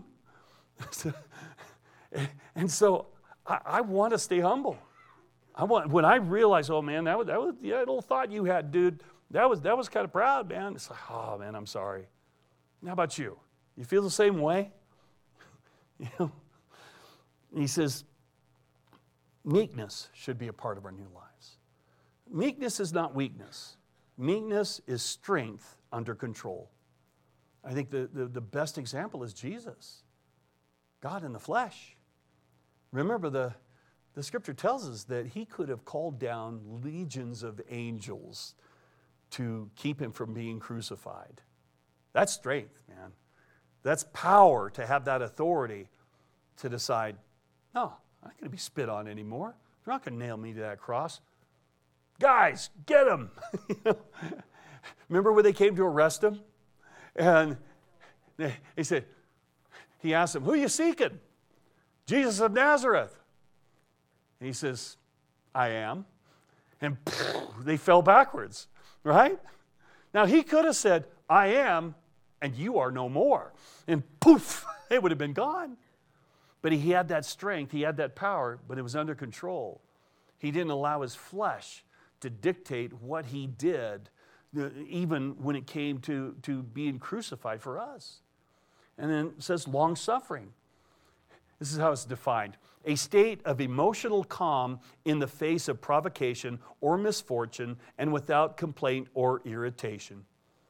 And so I, I want to stay humble. I want, when I realize, oh man, that was, that was yeah, that little thought you had, dude, that was, that was kind of proud, man. It's like, oh man, I'm sorry. How about you? You feel the same way? You know? He says, meekness should be a part of our new lives. Meekness is not weakness. Meekness is strength under control. I think the, the, the best example is Jesus, God in the flesh. Remember, the, the scripture tells us that he could have called down legions of angels to keep him from being crucified. That's strength, man. That's power to have that authority to decide, no, I'm not going to be spit on anymore. They're not going to nail me to that cross. Guys, get him. Remember when they came to arrest him? And they, he said, he asked them, who are you seeking? Jesus of Nazareth. And he says, I am. And they fell backwards, right? Now he could have said, I am, and you are no more. And poof, it would have been gone. But he had that strength, he had that power, but it was under control. He didn't allow his flesh to dictate what he did, even when it came to, to being crucified for us. And then it says long-suffering. This is how it's defined. A state of emotional calm in the face of provocation or misfortune and without complaint or irritation.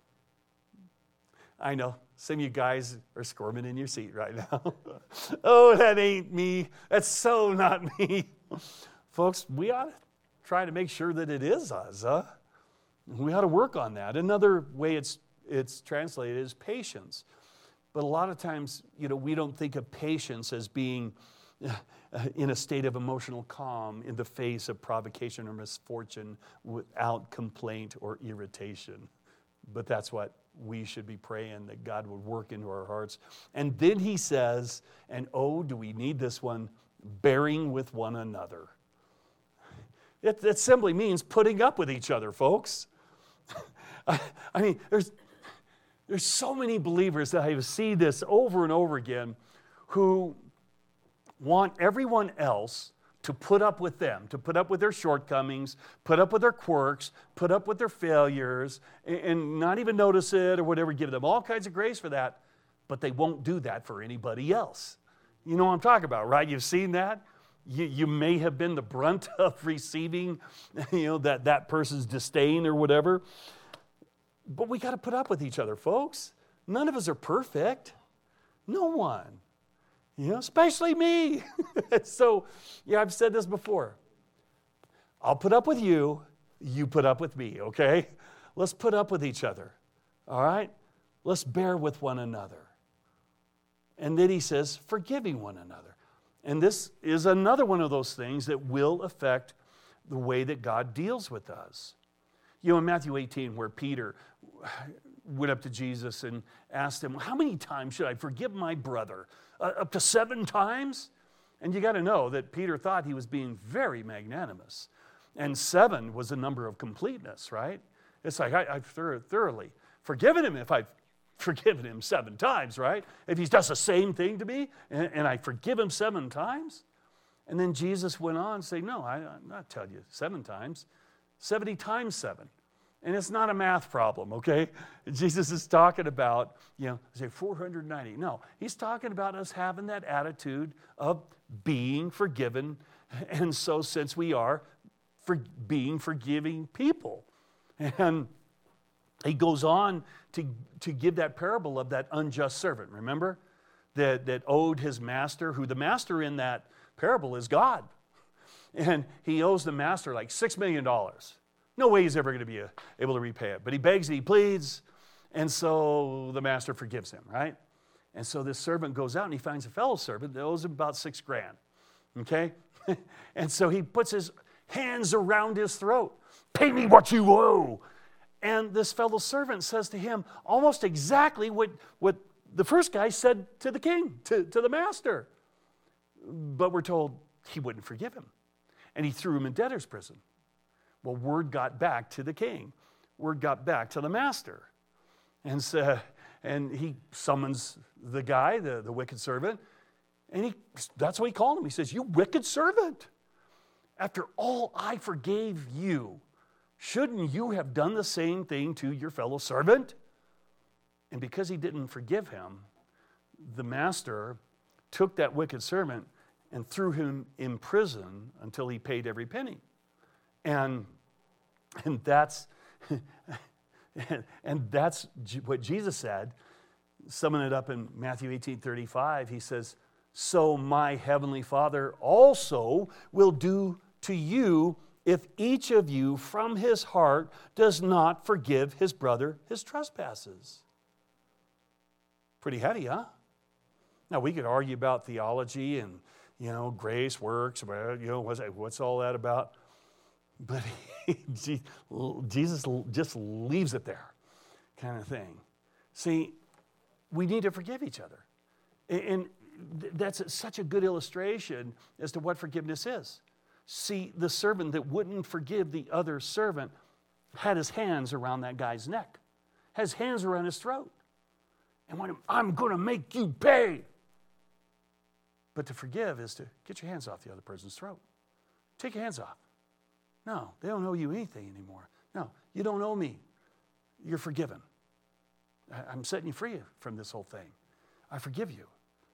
I know, some of you guys are squirming in your seat right now. Oh, that ain't me. That's so not me. Folks, we ought to try to make sure that it is us, huh? We ought to work on that. Another way it's it's translated is patience. But a lot of times, you know, we don't think of patience as being in a state of emotional calm in the face of provocation or misfortune without complaint or irritation. But that's what we should be praying, that God would work into our hearts. And then he says, and oh, do we need this one, bearing with one another. It, it simply means putting up with each other, folks. I, I mean, there's, there's so many believers that I see this over and over again who want everyone else to put up with them, to put up with their shortcomings, put up with their quirks, put up with their failures, and, and not even notice it or whatever, give them all kinds of grace for that, but they won't do that for anybody else. You know what I'm talking about, right? You've seen that? You, you may have been the brunt of receiving, you know, that, that person's disdain or whatever. But we got to put up with each other, folks. None of us are perfect. No one. You know, especially me. So, yeah, I've said this before. I'll put up with you. You put up with me, okay? Let's put up with each other, all right? Let's bear with one another. And then he says, forgiving one another. And this is another one of those things that will affect the way that God deals with us. You know, in Matthew eighteen, where Peter went up to Jesus and asked him, how many times should I forgive my brother? Uh, up to seven times? And you got to know that Peter thought he was being very magnanimous. And seven was a number of completeness, right? It's like, I, I've thoroughly forgiven him if I've forgiven him seven times, right? If he does the same thing to me and, and I forgive him seven times? And then Jesus went on and said, no, I, I'm not telling you seven times, seventy times seven. And it's not a math problem, okay? Jesus is talking about, you know, say four hundred ninety. No, he's talking about us having that attitude of being forgiven. And so since we are for being forgiving people. And he goes on to, to give that parable of that unjust servant, remember? That, that owed his master, who the master in that parable is God. And he owes the master like six million dollars. No way he's ever going to be able to repay it. But he begs and he pleads, and so the master forgives him, right? And so this servant goes out and he finds a fellow servant that owes him about six grand, okay? And so he puts his hands around his throat. Pay me what you owe. And this fellow servant says to him almost exactly what, what the first guy said to the king, to, to the master. But we're told he wouldn't forgive him. And he threw him in debtor's prison. Well, word got back to the king. Word got back to the master. And so, and he summons the guy, the, the wicked servant, and he that's what he called him. He says, you wicked servant, after all I forgave you, shouldn't you have done the same thing to your fellow servant? And because he didn't forgive him, the master took that wicked servant and threw him in prison until he paid every penny. And, and that's and that's what Jesus said. Summing it up in Matthew eighteen thirty-five, he says, so my heavenly Father also will do to you if each of you from his heart does not forgive his brother his trespasses. Pretty heady, huh? Now, we could argue about theology and, you know, grace, works, you know, what's, what's all that about? But he, Jesus just leaves it there, kind of thing. See, we need to forgive each other. And that's such a good illustration as to what forgiveness is. See, the servant that wouldn't forgive the other servant had his hands around that guy's neck, had his hands around his throat, and went, I'm going to make you pay. But to forgive is to get your hands off the other person's throat. Take your hands off. No, they don't owe you anything anymore. No, you don't owe me. You're forgiven. I'm setting you free from this whole thing. I forgive you.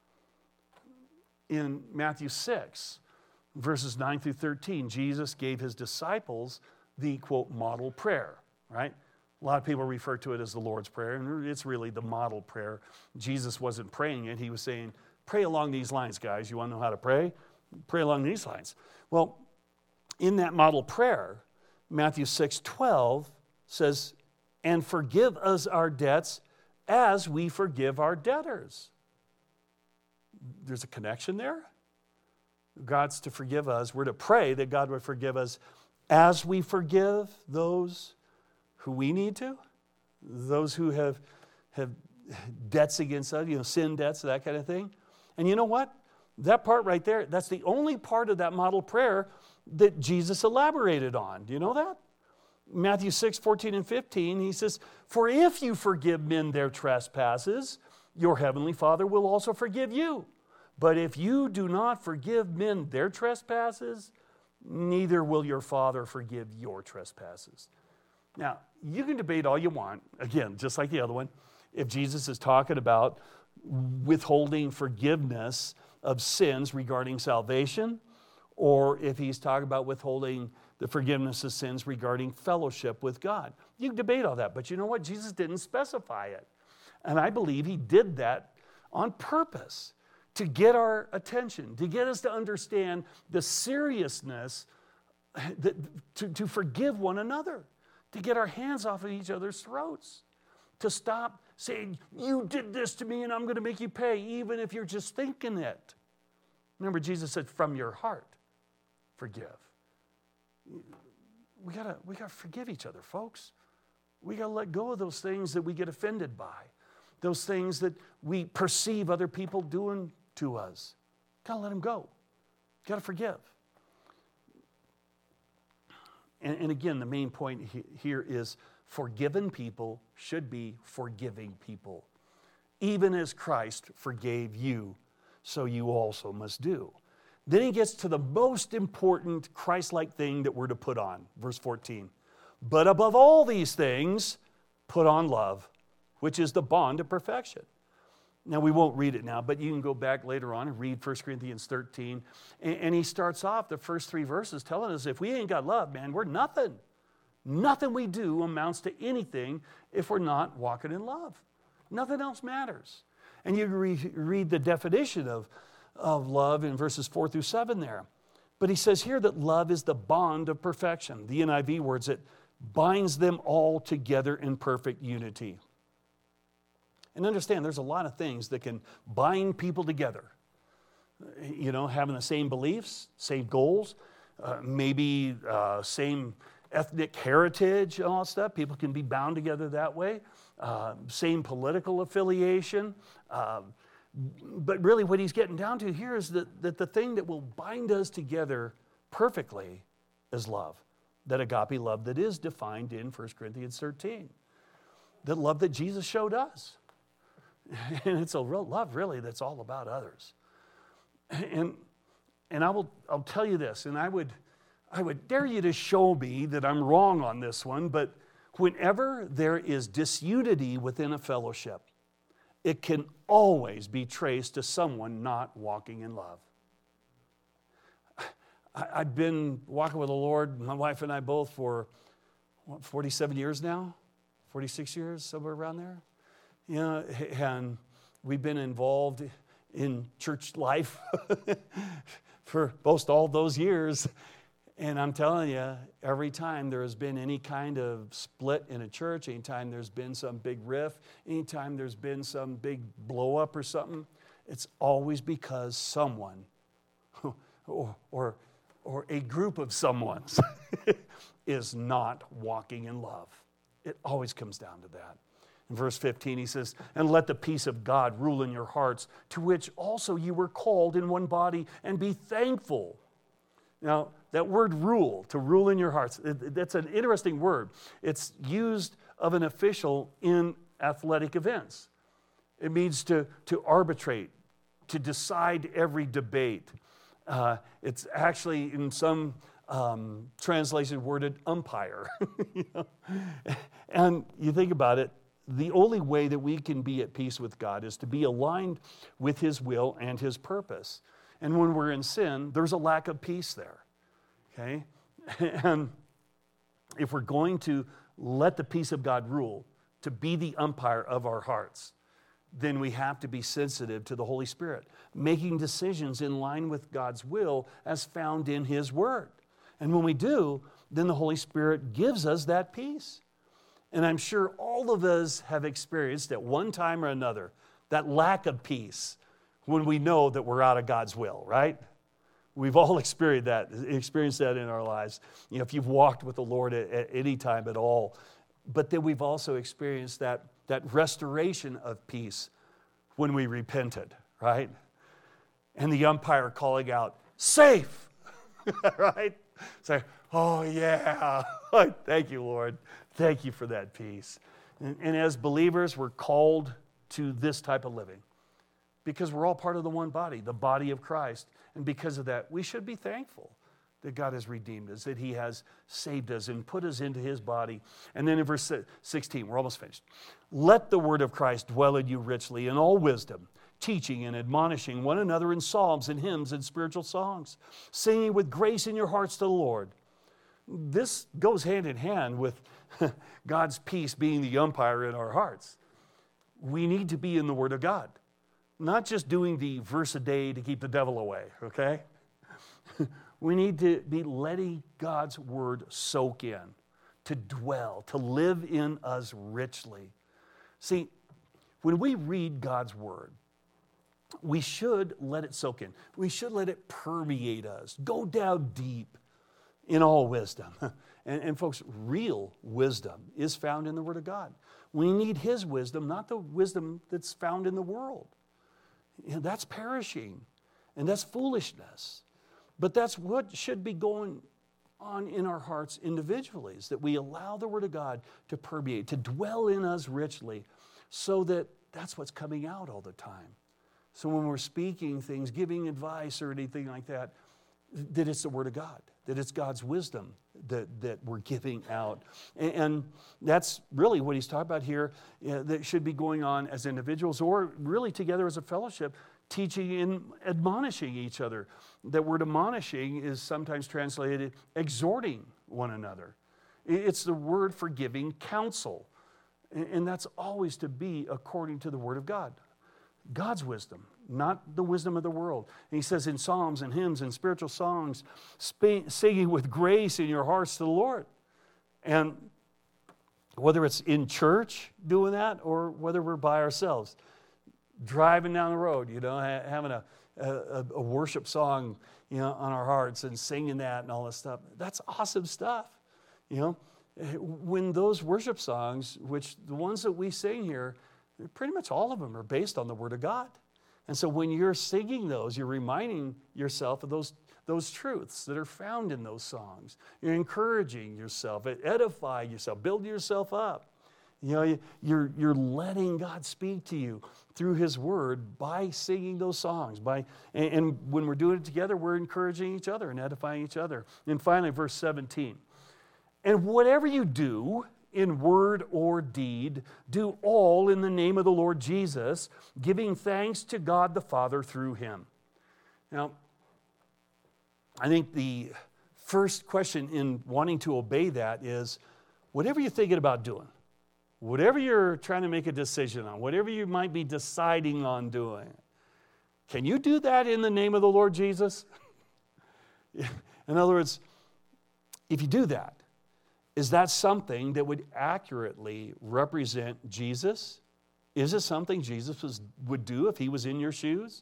In Matthew six, verses nine through thirteen, Jesus gave his disciples the, quote, model prayer, right? A lot of people refer to it as the Lord's Prayer, and it's really the model prayer. Jesus wasn't praying it. He was saying, pray along these lines, guys. You want to know how to pray? Pray along these lines. Well, in that model prayer, Matthew six twelve says, and forgive us our debts as we forgive our debtors. There's a connection there. God's to forgive us. We're to pray that God would forgive us as we forgive those who we need to, those who have, have debts against us, you know, sin debts, that kind of thing. And you know what? That part right there, that's the only part of that model prayer that Jesus elaborated on. Do you know that? Matthew six, fourteen and fifteen, he says, "For if you forgive men their trespasses, your heavenly Father will also forgive you. But if you do not forgive men their trespasses, neither will your Father forgive your trespasses." Now, you can debate all you want, again, just like the other one, if Jesus is talking about withholding forgiveness of sins regarding salvation, or if he's talking about withholding the forgiveness of sins regarding fellowship with God. You can debate all that, but you know what? Jesus didn't specify it. And I believe he did that on purpose to get our attention, to get us to understand the seriousness that, to, to forgive one another, to get our hands off of each other's throats, to stop saying, "You did this to me and I'm going to make you pay," even if you're just thinking it. Remember, Jesus said, "From your heart, forgive." We gotta, we gotta forgive each other, folks. We gotta let go of those things that we get offended by, those things that we perceive other people doing to us. Gotta let them go. Gotta forgive. And, and again, the main point he, here is forgiven people should be forgiving people. Even as Christ forgave you, so you also must do. Then he gets to the most important Christ-like thing that we're to put on. Verse fourteen. "But above all these things, put on love, which is the bond of perfection." Now, we won't read it now, but you can go back later on and read First Corinthians thirteen. And, and he starts off the first three verses telling us if we ain't got love, man, we're nothing. Nothing we do amounts to anything if we're not walking in love. Nothing else matters. And you re- read the definition of of love in verses four through seven there. But he says here that love is the bond of perfection. The N I V words it, binds them all together in perfect unity. And understand, there's a lot of things that can bind people together. You know, having the same beliefs, same goals, uh, maybe uh, same ethnic heritage, all that stuff. People can be bound together that way. Uh, same political affiliation. Uh, But really what he's getting down to here is that, that the thing that will bind us together perfectly is love. That agape love that is defined in First Corinthians thirteen. The love that Jesus showed us. And it's a real love, really, that's all about others. And, and I will I'll tell you this, and I would, I would dare you to show me that I'm wrong on this one, but whenever there is disunity within a fellowship, it can always be traced to someone not walking in love. I, I've been walking with the Lord, my wife and I both, for what, forty-seven years now? forty-six years, somewhere around there? You know, and we've been involved in church life for most all those years. And I'm telling you, every time there has been any kind of split in a church, anytime there's been some big rift, anytime there's been some big blow up or something, it's always because someone or, or, or a group of someones is not walking in love. It always comes down to that. In verse fifteen, he says, "And let the peace of God rule in your hearts, to which also you were called in one body, and be thankful." Now, that word rule, to rule in your hearts, that's an interesting word. It's used of an official in athletic events. It means to, to arbitrate, to decide every debate. Uh, it's actually, in some um, translations, worded umpire. You know? And you think about it, the only way that we can be at peace with God is to be aligned with His will and His purpose. And when we're in sin, there's a lack of peace there, okay? And if we're going to let the peace of God rule, to be the umpire of our hearts, then we have to be sensitive to the Holy Spirit, making decisions in line with God's will as found in His Word. And when we do, then the Holy Spirit gives us that peace. And I'm sure all of us have experienced at one time or another that lack of peace when we know that we're out of God's will, right? We've all experienced that, experienced that in our lives. You know, if you've walked with the Lord at, at any time at all. But then we've also experienced that, that restoration of peace when we repented, right? And the umpire calling out, "Safe!" Right? Say, oh yeah, thank you, Lord. Thank you for that peace. And, and as believers, we're called to this type of living because we're all part of the one body, the body of Christ. And because of that, we should be thankful that God has redeemed us, that he has saved us and put us into his body. And then in verse sixteen, we're almost finished. Let the word of Christ dwell in you richly in all wisdom, teaching and admonishing one another in psalms and hymns and spiritual songs, singing with grace in your hearts to the Lord. This goes hand in hand with God's peace being the umpire in our hearts. We need to be in the Word of God, not just doing the verse a day to keep the devil away, okay? We need to be letting God's Word soak in, to dwell, to live in us richly. See, when we read God's Word, we should let it soak in. We should let it permeate us, go down deep in all wisdom. And, and folks, real wisdom is found in the Word of God. We need his wisdom, not the wisdom that's found in the world. You know, that's perishing, and that's foolishness. But that's what should be going on in our hearts individually, is that we allow the Word of God to permeate, to dwell in us richly, so that that's what's coming out all the time. So when we're speaking things, giving advice or anything like that, that it's the Word of God, that it's God's wisdom that, that we're giving out. And, and that's really what he's talking about here, uh, that should be going on as individuals or really together as a fellowship, teaching and admonishing each other. That word admonishing is sometimes translated exhorting one another. It's the word for giving counsel. And that's always to be according to the Word of God. God's wisdom, not the wisdom of the world. And he says in psalms and hymns and spiritual songs, singing with grace in your hearts to the Lord. And whether it's in church doing that or whether we're by ourselves, driving down the road, you know, having a, a, a worship song, you know, on our hearts and singing that and all this stuff. That's awesome stuff, you know. When those worship songs, which the ones that we sing here, pretty much all of them are based on the Word of God. And so when you're singing those, you're reminding yourself of those, those truths that are found in those songs. You're encouraging yourself, edifying yourself, building yourself up. You know, you're, you're letting God speak to you through His Word by singing those songs. By, and, and when we're doing it together, we're encouraging each other and edifying each other. And finally, verse seventeen. And whatever you do, in word or deed, do all in the name of the Lord Jesus, giving thanks to God the Father through Him. Now, I think the first question in wanting to obey that is, whatever you're thinking about doing, whatever you're trying to make a decision on, whatever you might be deciding on doing, can you do that in the name of the Lord Jesus? In other words, if you do that, is that something that would accurately represent Jesus? Is it something Jesus was, would do if He was in your shoes?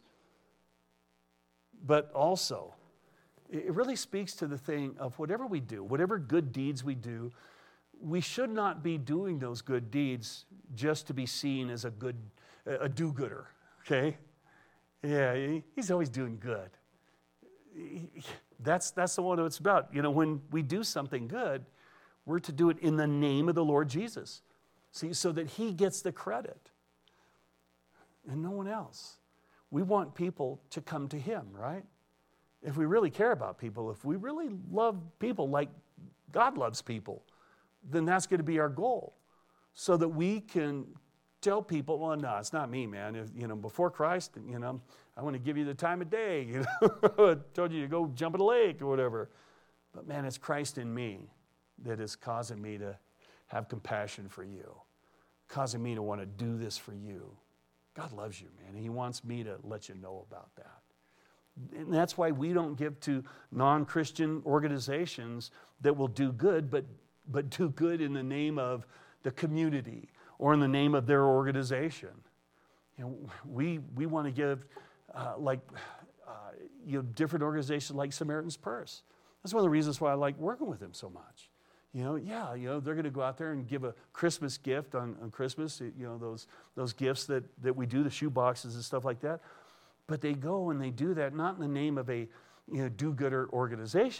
But also, it really speaks to the thing of whatever we do, whatever good deeds we do, we should not be doing those good deeds just to be seen as a good, a do-gooder, okay? Yeah, he's always doing good. That's, that's the one it's about. You know, when we do something good, we're to do it in the name of the Lord Jesus. See, so that He gets the credit and no one else. We want people to come to Him, right? If we really care about people, if we really love people like God loves people, then that's going to be our goal. So that we can tell people, well, no, it's not me, man. If, you know, before Christ, you know, I want to give you the time of day. You know, I told you to go jump in a lake or whatever. But man, it's Christ in me that is causing me to have compassion for you, causing me to want to do this for you. God loves you, man. He wants me to let you know about that. And that's why we don't give to non-Christian organizations that will do good, but, but do good in the name of the community or in the name of their organization. You know, we, we want to give uh, like uh, you know, different organizations like Samaritan's Purse. That's one of the reasons why I like working with them so much. You know, yeah, you know, they're going to go out there and give a Christmas gift on, on Christmas, you know, those those gifts that, that we do, the shoe boxes and stuff like that. But they go and they do that not in the name of a, you know, do-gooder organization,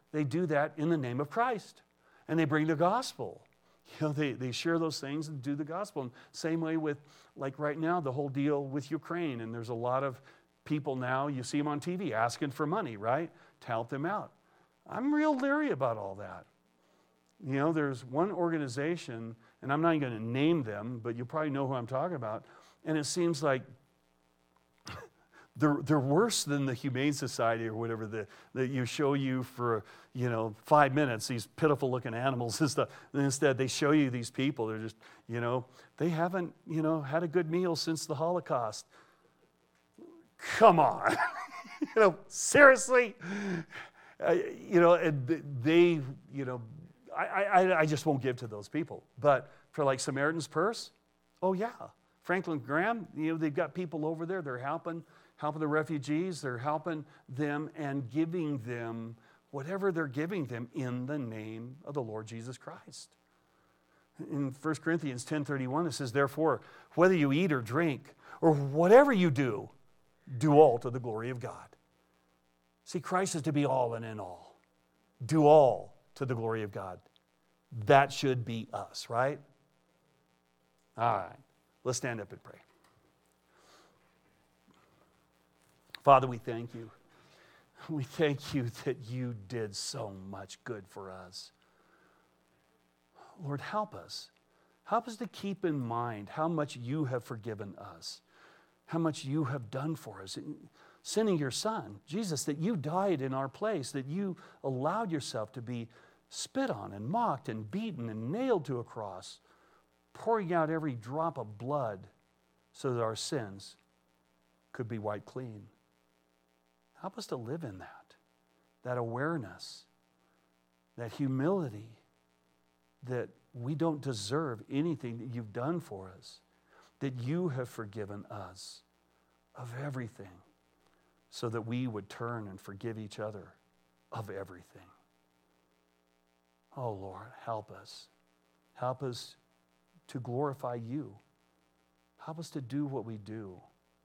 they do that in the name of Christ. And they bring the gospel. You know, they, they share those things and do the gospel. And same way with, like right now, the whole deal with Ukraine. And there's a lot of people now, you see them on T V asking for money, right? To help them out. I'm real leery about all that. You know, there's one organization, and I'm not even going to name them, but you probably know who I'm talking about. And it seems like they're, they're worse than the Humane Society or whatever that, that you show you for, you know, five minutes, these pitiful looking animals and stuff. And instead, they show you these people. They're just, you know, they haven't, you know, had a good meal since the Holocaust. Come on. You know, seriously? Uh, you know, and they, you know, I, I, I just won't give to those people. But for like Samaritan's Purse, oh yeah. Franklin Graham, you know, they've got people over there. They're helping, helping the refugees. They're helping them and giving them whatever they're giving them in the name of the Lord Jesus Christ. In First Corinthians ten thirty-one, it says, therefore, whether you eat or drink or whatever you do, do all to the glory of God. See, Christ is to be all and in all. Do all to the glory of God. That should be us, right? All right. Let's stand up and pray. Father, we thank you. We thank you that you did so much good for us. Lord, help us. Help us to keep in mind how much you have forgiven us, how much you have done for us. Sending your Son, Jesus, that you died in our place, that you allowed yourself to be spit on and mocked and beaten and nailed to a cross, pouring out every drop of blood so that our sins could be wiped clean. Help us to live in that, that awareness, that humility, that we don't deserve anything that you've done for us, that you have forgiven us of everything, so that we would turn and forgive each other of everything. Oh Lord, help us. Help us to glorify you. Help us to do what we do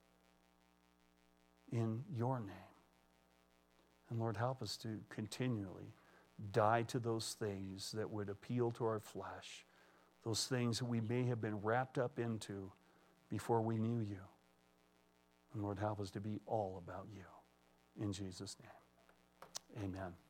in your name. And Lord, help us to continually die to those things that would appeal to our flesh, those things that we may have been wrapped up into before we knew you. And Lord, help us to be all about you. In Jesus' name, amen.